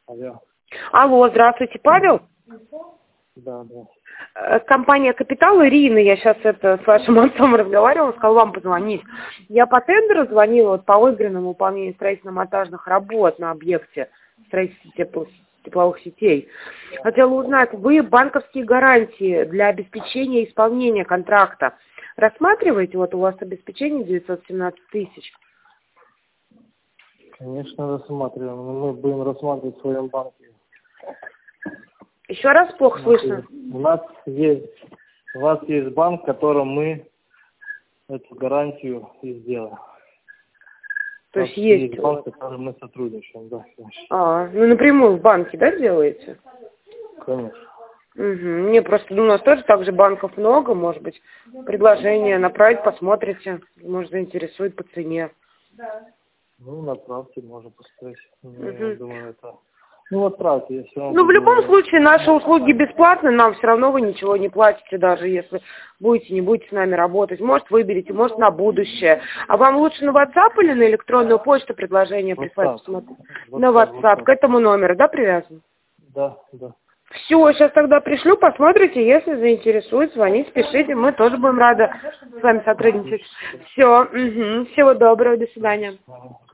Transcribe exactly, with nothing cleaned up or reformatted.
Алло. Алло, здравствуйте, Павел? Да, да. Э, Компания «Капитал», Ирина, я сейчас это с вашим отцом разговаривала, сказал вам позвонить. Я по тендеру звонила вот, по выигранному выполнению строительно-монтажных работ на объекте строительства тепло- тепловых сетей. Хотела узнать, вы банковские гарантии для обеспечения исполнения контракта рассматриваете? Вот у вас обеспечение девятьсот семнадцать тысяч. Конечно, рассматриваем. Но мы будем рассматривать в своем банке. Еще раз плохо слышно. У нас есть, у вас есть банк, в котором мы эту гарантию и сделаем. То есть есть, есть банк, с которым мы сотрудничаем, да. А, ну напрямую в банке, да, делаете? Конечно. Угу. Мне просто, ну, у нас тоже так же банков много, может быть, предложение направить, посмотрите, может, заинтересует по цене. Ну, направьте, можно посмотреть. Угу. Я думаю, это... Ну, отправьте, я все равно Ну, в буду... любом случае, наши услуги бесплатны, нам все равно вы ничего не платите, даже если будете, не будете с нами работать. Может, выберете, может, на будущее. А вам лучше на WhatsApp или на электронную почту предложение прислать? WhatsApp. На WhatsApp, WhatsApp, к этому номеру, да, привязан? Да, да. Все, сейчас тогда пришлю, посмотрите, если заинтересует, звоните, пишите, мы тоже будем рады с вами сотрудничать. Все, угу. Всего доброго, до свидания.